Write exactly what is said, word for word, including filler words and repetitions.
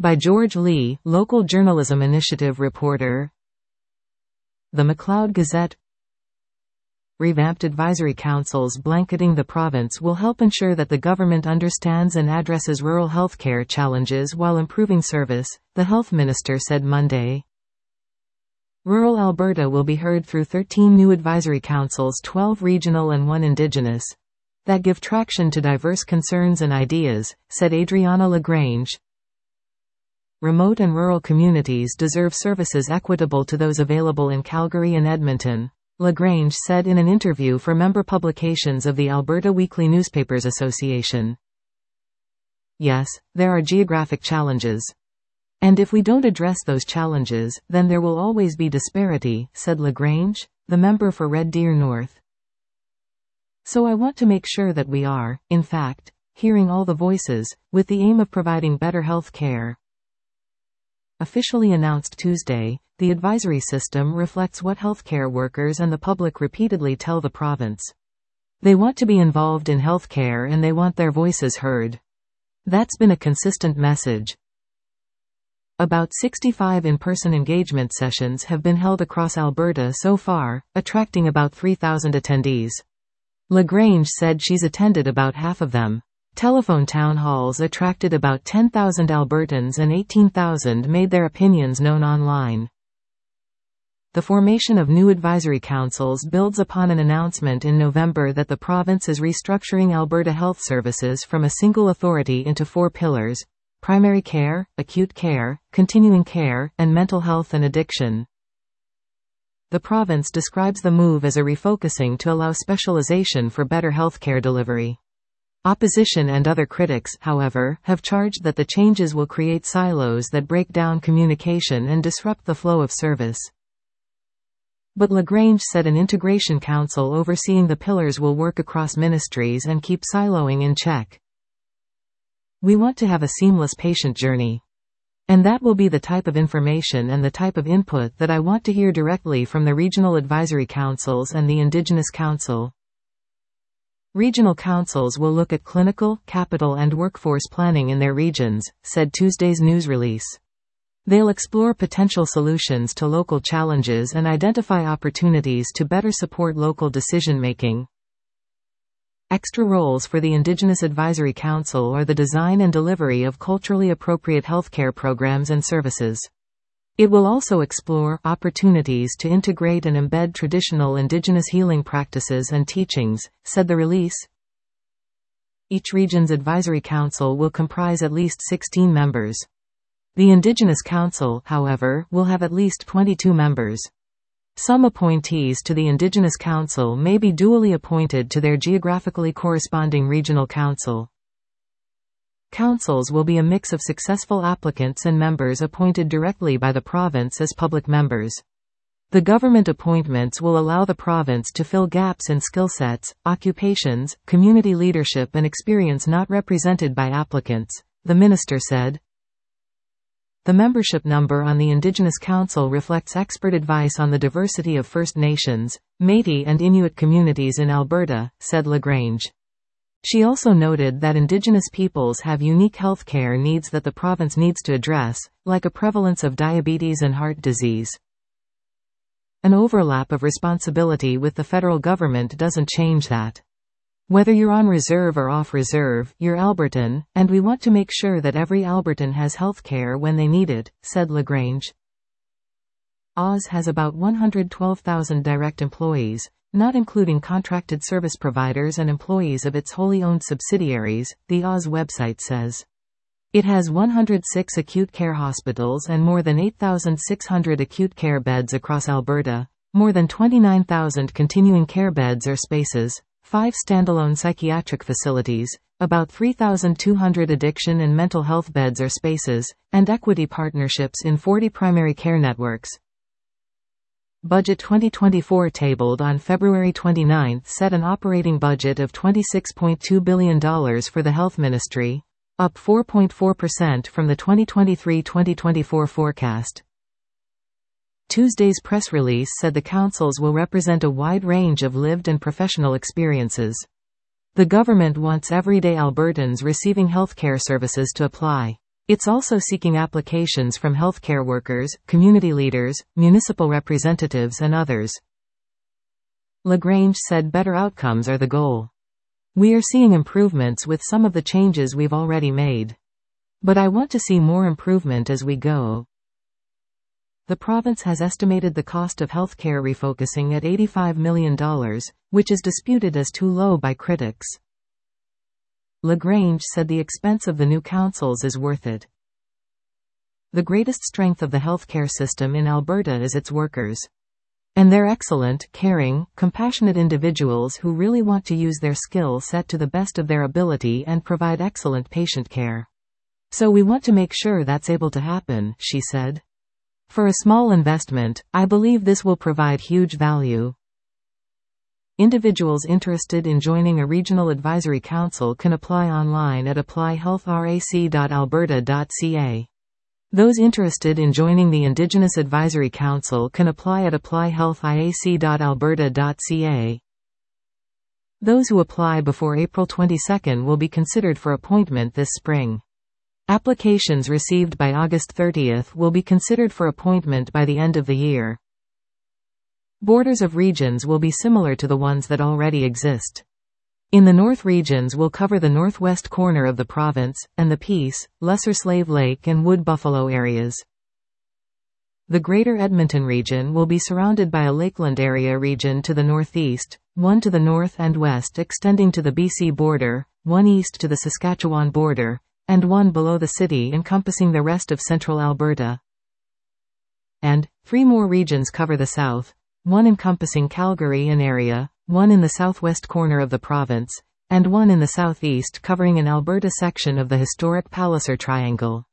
By George Lee, Local Journalism Initiative reporter. The Macleod Gazette. Revamped advisory councils blanketing the province will help ensure that the government understands and addresses rural healthcare challenges while improving service, the health minister said Monday. Rural Alberta will be heard through thirteen new advisory councils, twelve regional and one Indigenous, that give traction to diverse concerns and ideas, said Adriana LaGrange. Remote and rural communities deserve services equitable to those available in Calgary and Edmonton, LaGrange said in an interview for member publications of the Alberta Weekly Newspapers Association. Yes, there are geographic challenges. And if we don't address those challenges, then there will always be disparity, said LaGrange, the member for Red Deer North. So I want to make sure that we are, in fact, hearing all the voices, with the aim of providing better health care. Officially announced Tuesday, the advisory system reflects what healthcare workers and the public repeatedly tell the province. They want to be involved in healthcare and they want their voices heard. That's been a consistent message. About sixty-five in-person engagement sessions have been held across Alberta so far, attracting about three thousand attendees. LaGrange said she's attended about half of them. Telephone town halls attracted about ten thousand Albertans and eighteen thousand made their opinions known online. The formation of new advisory councils builds upon an announcement in November that the province is restructuring Alberta Health Services from a single authority into four pillars: primary care, acute care, continuing care, and mental health and addiction. The province describes the move as a refocusing to allow specialization for better healthcare delivery. Opposition and other critics, however, have charged that the changes will create silos that break down communication and disrupt the flow of service. But LaGrange said an integration council overseeing the pillars will work across ministries and keep siloing in check. We want to have a seamless patient journey. And that will be the type of information and the type of input that I want to hear directly from the regional advisory councils and the Indigenous Council. Regional councils will look at clinical, capital and workforce planning in their regions, said Tuesday's news release. They'll explore potential solutions to local challenges and identify opportunities to better support local decision-making. Extra roles for the Indigenous Advisory Council are the design and delivery of culturally appropriate healthcare programs and services. It will also explore opportunities to integrate and embed traditional Indigenous healing practices and teachings, said the release. Each region's advisory council will comprise at least sixteen members. The Indigenous Council, however, will have at least twenty-two members. Some appointees to the Indigenous Council may be dually appointed to their geographically corresponding regional council. Councils will be a mix of successful applicants and members appointed directly by the province as public members. The government appointments will allow the province to fill gaps in skill sets, occupations, community leadership and experience not represented by applicants, the minister said. The membership number on the Indigenous Council reflects expert advice on the diversity of First Nations, Métis and Inuit communities in Alberta, said LaGrange. She also noted that Indigenous peoples have unique health care needs that the province needs to address, like a prevalence of diabetes and heart disease. An overlap of responsibility with the federal government doesn't change that. Whether you're on reserve or off reserve, you're Albertan, and we want to make sure that every Albertan has health care when they need it, said LaGrange. Oz has about one hundred twelve thousand direct employees, not including contracted service providers and employees of its wholly owned subsidiaries, the Oz website says. It has one hundred six acute care hospitals and more than eight thousand six hundred acute care beds across Alberta, more than twenty-nine thousand continuing care beds or spaces, five standalone psychiatric facilities, about three thousand two hundred addiction and mental health beds or spaces, and equity partnerships in forty primary care networks. Budget twenty twenty-four tabled on February twenty-ninth set an operating budget of twenty-six point two billion dollars for the Health Ministry, up four point four percent from the twenty twenty-three twenty twenty-four forecast. Tuesday's press release said the councils will represent a wide range of lived and professional experiences. The government wants everyday Albertans receiving healthcare services to apply. It's also seeking applications from healthcare workers, community leaders, municipal representatives and others. Lagrange said better outcomes are the goal. We are seeing improvements with some of the changes we've already made. But I want to see more improvement as we go. The province has estimated the cost of healthcare refocusing at eighty-five million dollars, which is disputed as too low by critics. Lagrange said the expense of the new councils is worth it. The greatest strength of the healthcare system in Alberta is its workers. And they're excellent, caring, compassionate individuals who really want to use their skill set to the best of their ability and provide excellent patient care. So we want to make sure that's able to happen, she said. For a small investment, I believe this will provide huge value. Individuals interested in joining a regional advisory council can apply online at apply health rac dot alberta dot c a. Those interested in joining the Indigenous Advisory Council can apply at apply health iac dot alberta dot c a. Those who apply before April twenty-second will be considered for appointment this spring. Applications received by August thirtieth will be considered for appointment by the end of the year. Borders of regions will be similar to the ones that already exist. In the north, regions will cover the northwest corner of the province, and the Peace, Lesser Slave Lake and Wood Buffalo areas. The Greater Edmonton region will be surrounded by a Lakeland area region to the northeast, one to the north and west extending to the B C border, one east to the Saskatchewan border, and one below the city encompassing the rest of central Alberta. And, three more regions cover the south, one encompassing Calgary and area, one in the southwest corner of the province, and one in the southeast covering an Alberta section of the historic Palliser Triangle.